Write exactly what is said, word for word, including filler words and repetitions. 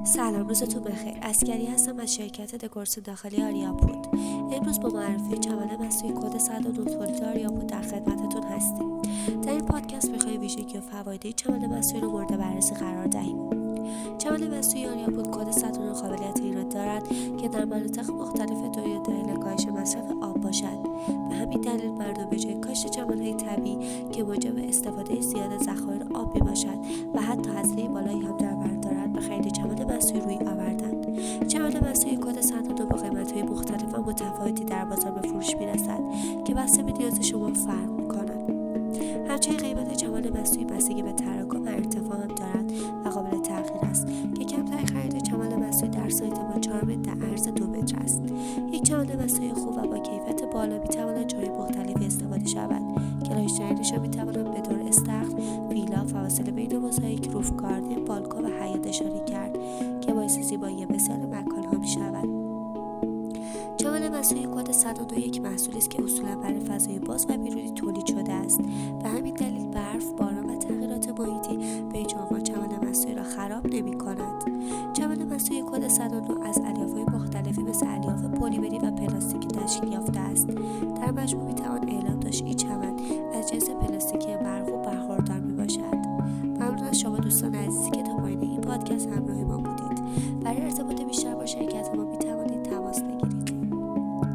سلام، روزتون بخیر. عسکری هستم از شرکت دکورس داخلی آریاپود. امروز با معرفی چمن مصنوعی کد صد و نه تولید آریاپود در خدمتتون هستیم. در این پادکست می‌خوایم ویژگی و فواید چمن مصنوعی رو مورد بررسی قرار دهیم. چمن مصنوعی آریاپود کد صد و نه قابلیت این را دارد که در مناطق مختلف دنیا دلیل کاهش مصرف آب باشد. به همین دلیل مردم به جای کاشت چمن‌های طبیعی که موجب استفاده زیاد ذخایر آب می‌باشد و حتی هزینه بالایی هم در بر دارد، به خرید چمن مصنوعی روی آوردند. چمن مصنوعی کد صد و نه با قیمت‌های مختلف و متفاوتی در بازار به فروش می‌رسد که بسته به نیاز شما فرق می‌کند. همچنین قیمت چمن مصنوعی بستگی به تراکم و ارتفاع هم دارد و قابل تغییر است که کمترین خرید چمن مصنوعی در سایت ما چهار متر در عرض دو متر است. یک چمن مصنوعی خوب و با کیفیت بالا می‌تواند جای مختلفی استفاده شود که رایج‌ترینش را می‌تواند به طور استخر، ویلا، فواصل بین موزاییک، روف گاردن، بالکن و حیاط اشاره کرد که باعث زیبایی بسیار مکان‌ها می‌شود. چمن مصنوعی کد صد و نه یک محصولی است که اصولا برای فضای باز و بیرونی تولید شده است. به همین دلیل برف، باران و تغییرات محیطی به هیچ عنوان چمن مصنوعی را خراب نمی‌کند. چمن مصنوعی کد صد و نه از الیاف‌های مختلفی مثل الیاف پلیمری و پلاستیکی تشکیل یافته است. در مجموع می‌توان اعلام داشت این چمن از جنس پلاستیکی مرغوب برخوردار میباشد. ممنون از شما دوستان عزیزی که تا پایان این پادکست همراه ما بودید. برای ارتباط بیشتر